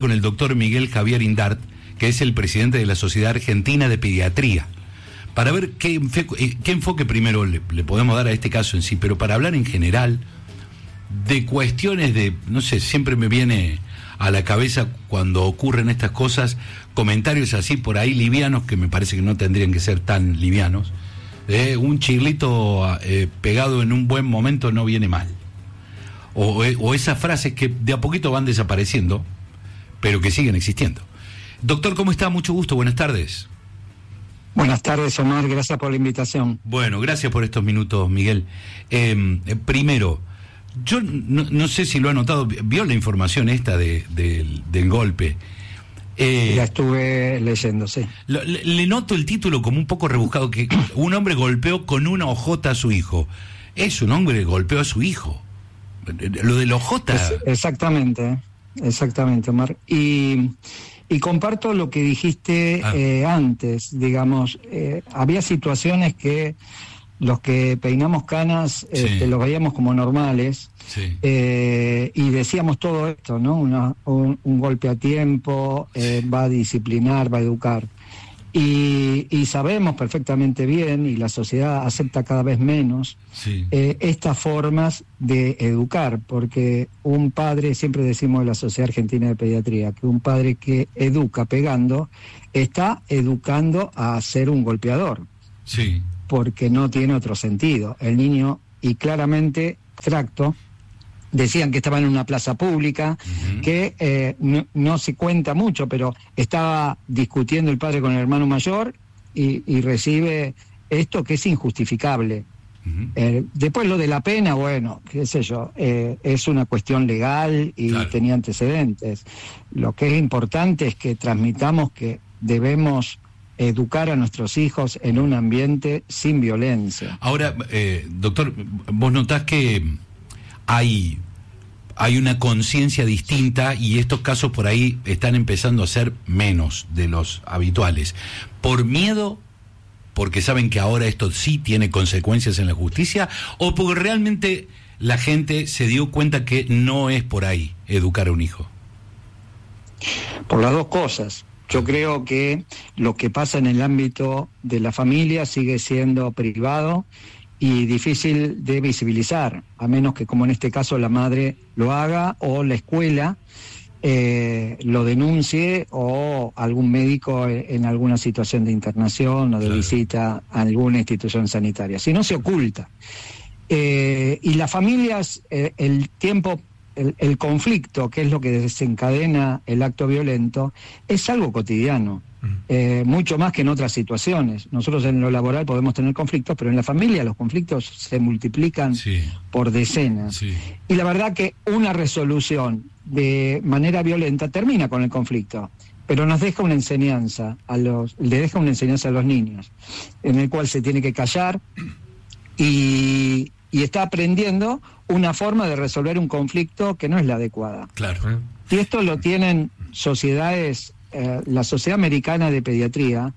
con el doctor Miguel Javier Indart, que es el presidente de la Sociedad Argentina de Pediatría, para ver qué enfoque primero le podemos dar a este caso en sí, pero para hablar en general de cuestiones de, no sé, siempre me viene a la cabeza cuando ocurren estas cosas, comentarios así por ahí livianos, que me parece que no tendrían que ser tan livianos, un chirlito pegado en un buen momento no viene mal, o esas frases que de a poquito van desapareciendo, pero que siguen existiendo. Doctor, ¿cómo está? Mucho gusto, buenas tardes. Buenas tardes, Omar, gracias por la invitación. Bueno, gracias por estos minutos, Miguel. Primero, yo no sé si lo ha notado, vio la información esta del golpe. La estuve leyendo, sí. Le noto el título como un poco rebuscado, que un hombre golpeó con una hojota a su hijo. Es un hombre que golpeó a su hijo. Lo de la hojota... Exactamente, Omar. Y comparto lo que dijiste antes, digamos, había situaciones que los que peinamos canas los veíamos como normales, sí. Y decíamos todo esto, ¿no? Un golpe a tiempo, va a disciplinar, va a educar. Y sabemos perfectamente bien, y la sociedad acepta cada vez menos, sí. Estas formas de educar, porque un padre, siempre decimos en la Sociedad Argentina de Pediatría, que un padre que educa pegando, está educando a ser un golpeador, sí. Porque no tiene otro sentido. El niño, y claramente, tracto, decían que estaba en una plaza pública, que no se cuenta mucho, pero estaba discutiendo el padre con el hermano mayor y recibe esto que es injustificable. Después lo de la pena, bueno, qué sé yo, es una cuestión legal y claro. Tenía antecedentes. Lo que es importante es que transmitamos que debemos educar a nuestros hijos en un ambiente sin violencia. Ahora, doctor, vos notás que hay una conciencia distinta y estos casos por ahí están empezando a ser menos de los habituales. ¿Por miedo? ¿Porque saben que ahora esto sí tiene consecuencias en la justicia? ¿O porque realmente la gente se dio cuenta que no es por ahí educar a un hijo? Por las dos cosas. Yo creo que lo que pasa en el ámbito de la familia sigue siendo privado y difícil de visibilizar, a menos que, como en este caso, la madre lo haga o la escuela lo denuncie o algún médico en alguna situación de internación o de visita a alguna institución sanitaria. Si no, se oculta. Y las familias, el tiempo, el conflicto, que es lo que desencadena el acto violento, es algo cotidiano. Mucho más que en otras situaciones. Nosotros en lo laboral podemos tener conflictos, pero en la familia los conflictos se multiplican por decenas. Sí. Y la verdad que una resolución de manera violenta termina con el conflicto, pero nos deja una enseñanza le deja una enseñanza a los niños, en el cual se tiene que callar y está aprendiendo una forma de resolver un conflicto que no es la adecuada. Claro. Y esto lo tienen sociedades. La Sociedad Americana de Pediatría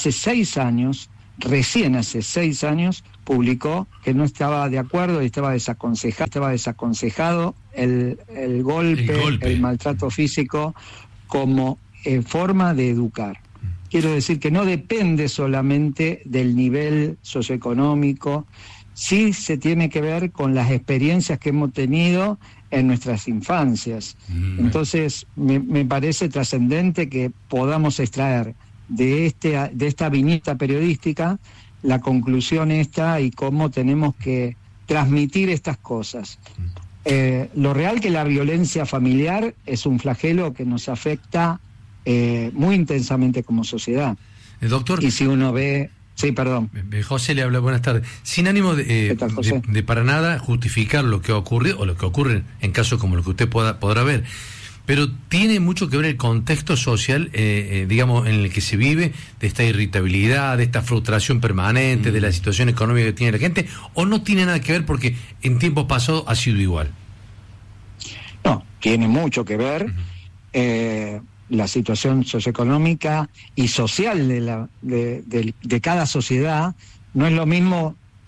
recién hace 6 años, publicó que no estaba de acuerdo y estaba desaconsejado el golpe, el maltrato físico como forma de educar. Quiero decir que no depende solamente del nivel socioeconómico, sí se tiene que ver con las experiencias que hemos tenido en nuestras infancias. Entonces, me parece trascendente que podamos extraer de esta viñeta periodística la conclusión esta y cómo tenemos que transmitir estas cosas. Lo real que la violencia familiar es un flagelo que nos afecta muy intensamente como sociedad. Doctor... Y si uno ve... Sí, perdón. José le habla, buenas tardes. Sin ánimo de para nada justificar lo que ocurre o lo que ocurre en casos como lo que usted podrá ver, pero tiene mucho que ver el contexto social, digamos, en el que se vive, de esta irritabilidad, de esta frustración permanente, de la situación económica que tiene la gente, o no tiene nada que ver porque en tiempos pasados ha sido igual. No, tiene mucho que ver. La situación socioeconómica y social de cada sociedad no es lo mismo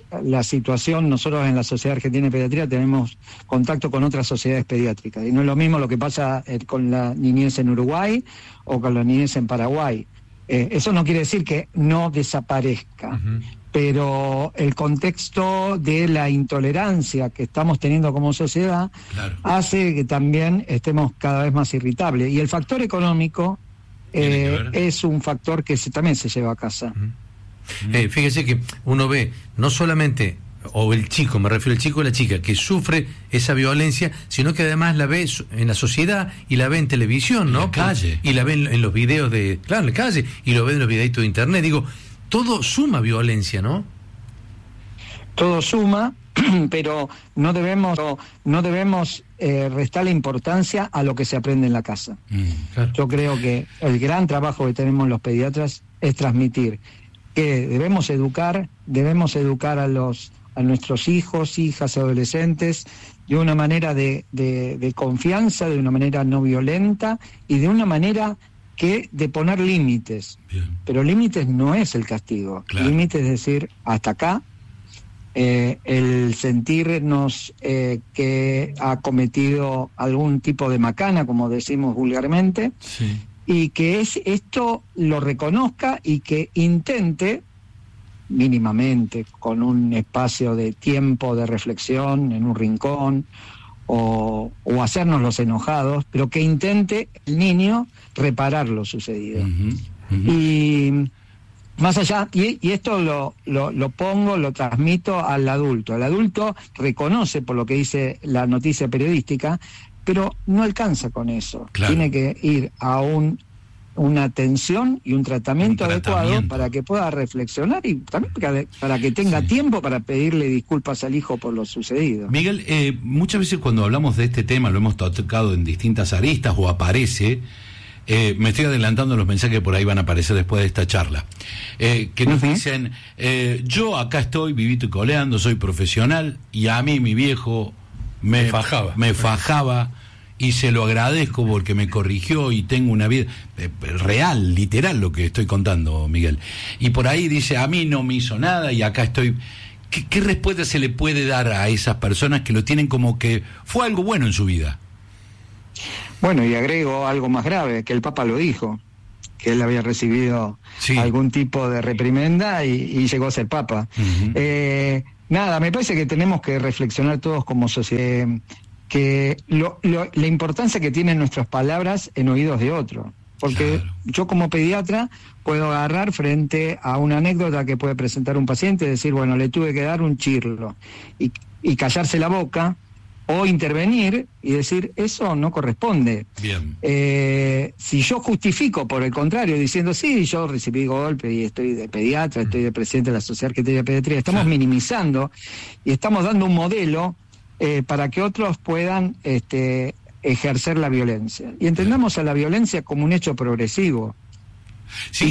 la situación, nosotros en la Sociedad Argentina de Pediatría tenemos contacto con otras sociedades pediátricas, y no es lo mismo lo que pasa con la niñez en Uruguay o con la niñez en Paraguay. Eso no quiere decir que no desaparezca, pero el contexto de la intolerancia que estamos teniendo como sociedad hace que también estemos cada vez más irritables. Y el factor económico es un factor que también se lleva a casa. Fíjese que uno ve no solamente, o el chico, me refiero al chico o la chica, que sufre esa violencia, sino que además la ve en la sociedad y la ve en televisión, ¿no? En la calle. Y la ve en los videos en la calle, y lo ve en los videitos de internet. Digo, todo suma violencia, ¿no? Todo suma, pero no debemos restarle importancia a lo que se aprende en la casa. Claro. Yo creo que el gran trabajo que tenemos los pediatras es transmitir que debemos educar a nuestros hijos, hijas, adolescentes de una manera de confianza, de una manera no violenta y de una manera de poner límites. Bien. Pero límites no es el castigo. Claro. Límites es decir, hasta acá. El sentirnos que ha cometido algún tipo de macana, como decimos vulgarmente, Sí. y que esto lo reconozca y que intente, mínimamente, con un espacio de tiempo, de reflexión, en un rincón, o hacernos los enojados, pero que intente el niño reparar lo sucedido. Y más allá, y esto lo transmito al adulto. El adulto reconoce por lo que dice la noticia periodística, pero no alcanza con eso. Claro. Tiene que ir a una atención y un tratamiento adecuado para que pueda reflexionar y también para que tenga tiempo para pedirle disculpas al hijo por lo sucedido. Miguel, muchas veces cuando hablamos de este tema, lo hemos tocado en distintas aristas o aparece, me estoy adelantando los mensajes que por ahí van a aparecer después de esta charla, que nos dicen, yo acá estoy vivito y coleando, soy profesional, y a mí mi viejo me fajaba, y se lo agradezco porque me corrigió y tengo una vida real, literal lo que estoy contando, Miguel. Y por ahí dice, a mí no me hizo nada y acá estoy. ¿Qué respuesta se le puede dar a esas personas que lo tienen como que fue algo bueno en su vida? Bueno, y agrego algo más grave, que el Papa lo dijo, que él había recibido algún tipo de reprimenda y llegó a ser Papa. Nada, me parece que tenemos que reflexionar todos como sociedad, que la importancia que tienen nuestras palabras en oídos de otro. Porque yo como pediatra puedo agarrar frente a una anécdota que puede presentar un paciente y decir, bueno, le tuve que dar un chirlo, y callarse la boca, o intervenir y decir, eso no corresponde. Bien. Si yo justifico, por el contrario, diciendo, sí, yo recibí golpe y estoy de pediatra, estoy de presidente de la Sociedad Argentina de Pediatría, estamos minimizando y estamos dando un modelo para que otros puedan ejercer la violencia. Y entendamos a la violencia como un hecho progresivo. Sí, y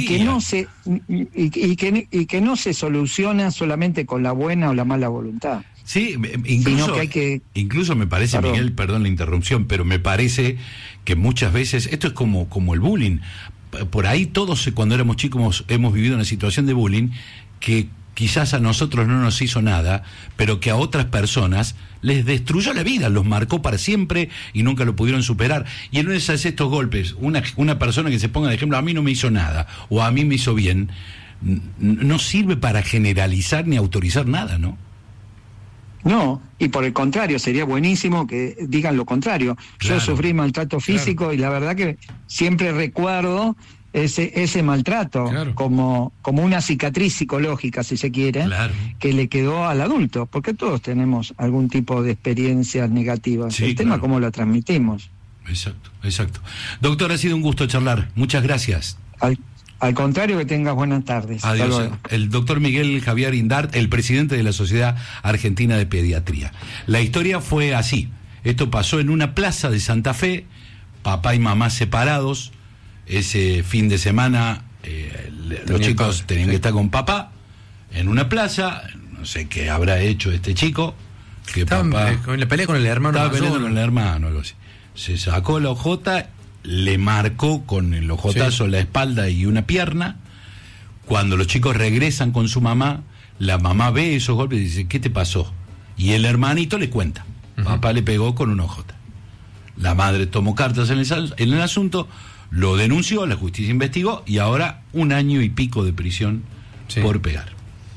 que no se soluciona solamente con la buena o la mala voluntad. Sí, incluso me parece, Miguel, perdón la interrupción, pero me parece que muchas veces, esto es como el bullying. Por ahí todos cuando éramos chicos hemos vivido una situación de bullying que quizás a nosotros no nos hizo nada, pero que a otras personas les destruyó la vida, los marcó para siempre y nunca lo pudieron superar. Y en estos golpes, una persona que se ponga de ejemplo, a mí no me hizo nada, o a mí me hizo bien, no sirve para generalizar ni autorizar nada, ¿no? No, y por el contrario, sería buenísimo que digan lo contrario. Yo sufrí maltrato físico y la verdad que siempre recuerdo ese maltrato como una cicatriz psicológica, si se quiere, que le quedó al adulto, porque todos tenemos algún tipo de experiencias negativas. El tema cómo lo transmitimos. Exacto. Doctor, ha sido un gusto charlar. Muchas gracias. Al contrario, que tengas buenas tardes. Adiós. El doctor Miguel Javier Indart, el presidente de la Sociedad Argentina de Pediatría. La historia fue así. Esto pasó en una plaza de Santa Fe, papá y mamá separados. Ese fin de semana los chicos tenían que estar con papá en una plaza. No sé qué habrá hecho este chico. Que papá en la pelea con el hermano. Estaba peleando con el hermano, algo así. Se sacó la hojota, le marcó con el ojotazo la espalda y una pierna. Cuando los chicos regresan con su mamá, La mamá ve esos golpes y dice, ¿qué te pasó? Y el hermanito le cuenta, papá le pegó con una hojota. La madre tomó cartas en el asunto, lo denunció, la justicia investigó y ahora 1 año y pico de prisión por pegar.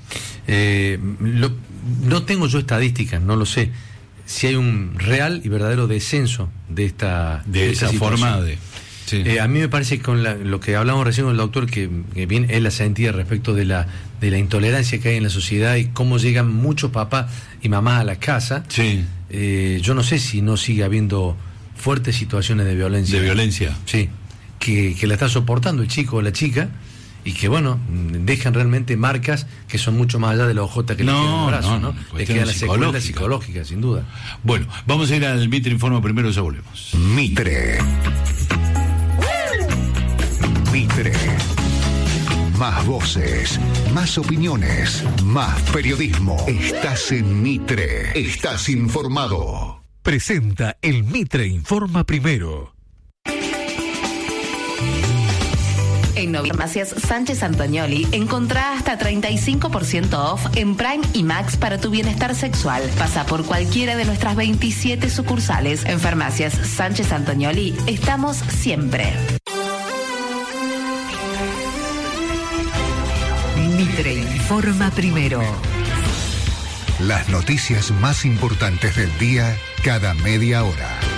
No tengo yo estadísticas, no lo sé, si hay un real y verdadero descenso de esa forma de... Sí. A mí me parece que con lo que hablamos recién con el doctor, que bien él la sentía respecto de la intolerancia que hay en la sociedad y cómo llegan muchos papás y mamás a la casa, yo no sé si no sigue habiendo fuertes situaciones de violencia. ¿De violencia? Sí, que la está soportando el chico o la chica y que, bueno, dejan realmente marcas que son mucho más allá de la hojota que le queda en el brazo, ¿no? Le queda la secuela psicológica, sin duda. Bueno, vamos a ir al Mitre Informa primero, ya volvemos. Mitre. Mitre. Más voces, más opiniones, más periodismo. Estás en Mitre. Estás informado. Presenta el Mitre Informa Primero. En Farmacias Sánchez Antonioli encontrá hasta 35% off en Prime y Max para tu bienestar sexual. Pasa por cualquiera de nuestras 27 sucursales. En Farmacias Sánchez Antonioli estamos siempre. Mitre Informa Primero. Las noticias más importantes del día cada media hora.